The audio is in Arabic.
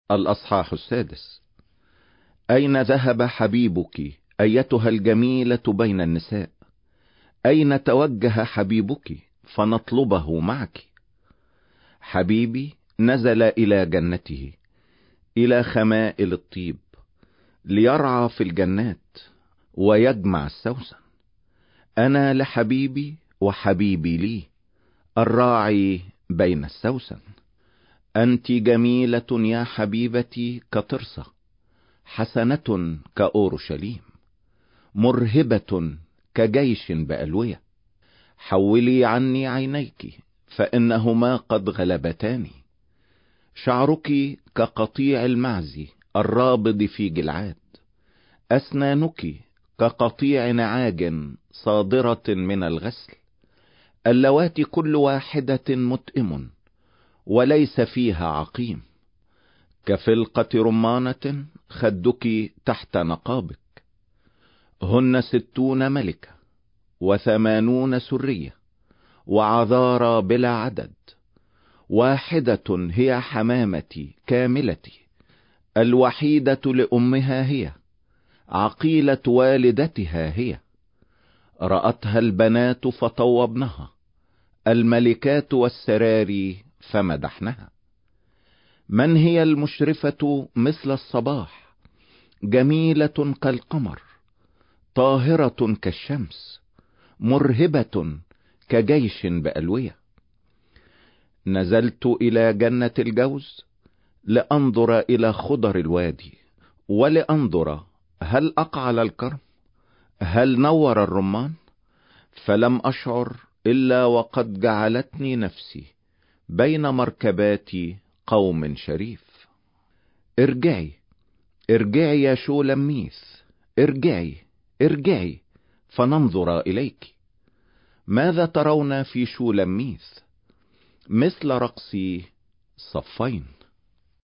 الأصحاح 6. أين ذهب حبيبك أيتها الجميلة بين النساء؟ أين توجه حبيبك فنطلبه معك؟ حبيبي نزل إلى جنته، إلى خمائل الطيب، ليرعى في الجنات ويجمع السوسن. أنا لحبيبي وحبيبي لي، الراعي بين السوسن. أنت جميلة يا حبيبتي كطرسة، حسنة كأورشليم، مرهبة كجيش بألوية. حولي عني عينيك فإنهما قد غلبتاني. شعرك كقطيع المعز الرابض في جلعاد، أسنانك كقطيع نعاج صادرة من الغسل، اللواتي كل واحدة متئم وليس فيها عقيم. كفلقة رمانة خدك تحت نقابك. هن 60 ملكة و80 سرية وعذارى بلا عدد. واحدة هي حمامتي كاملتي، الوحيدة لأمها هي، عقيلة والدتها هي. رأتها البنات فطوبنها، الملكات والسراري فمدحنها. من هي المشرفة مثل الصباح، جميلة كالقمر، طاهرة كالشمس، مرهبة كجيش بألوية. نزلت إلى جنة الجوز لأنظر إلى خضر الوادي، ولأنظر هل أقعل الكرم، هل نور الرمان. فلم أشعر إلا وقد جعلتني نفسي بين مركبات قوم شريف. ارجعي ارجعي يا شولميث، ارجعي ارجعي فننظر إليك. ماذا ترون في شولميث؟ مثل رقص صفين.